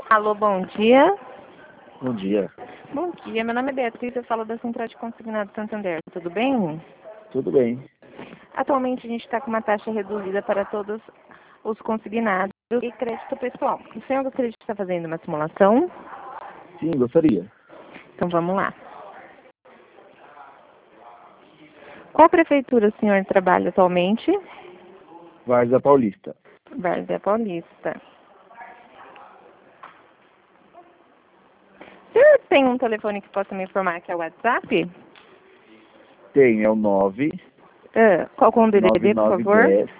Alô, bom dia. Bom dia. Bom dia, meu nome é Beatriz, eu falo da Central de Consignado Santander. Tudo bem? Tudo bem? Atualmente a gente está com uma taxa reduzida para todos os consignados e crédito pessoal. O senhor gostaria de estar fazendo uma simulação? Sim, gostaria. Então vamos lá. Qual prefeitura o senhor trabalha atualmente? Várzea Paulista. Várzea Paulista. O senhor tem um telefone que possa me informar que é o WhatsApp? Tem, é o 9 Qual com o DDD, por favor? 9910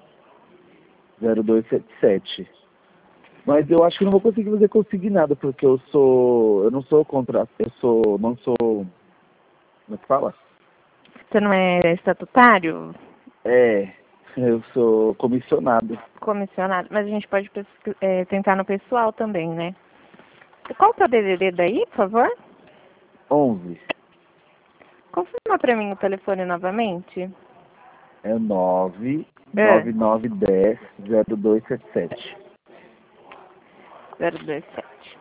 0277. Mas eu acho que não vou conseguir fazer consignado, porque eu não sou contrato, não sou, como é que fala? Você não é estatutário? É, eu sou comissionado. Comissionado, mas a gente pode tentar no pessoal também, né? Qual que é o DDD daí, por favor? 11 Confirma para mim o telefone novamente. é 9 É, 9910 0277. 027.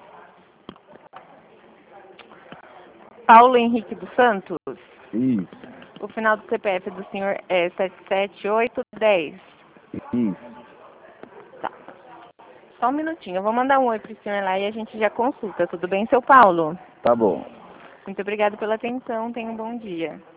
Paulo Henrique dos Santos. Isso, O final do CPF do senhor é 77810. isso. Tá. Só um minutinho. Eu vou mandar um oi pro senhor lá e a gente já consulta. Tudo bem, seu Paulo? Tá bom. Muito obrigada pela atenção. Tenha um bom dia.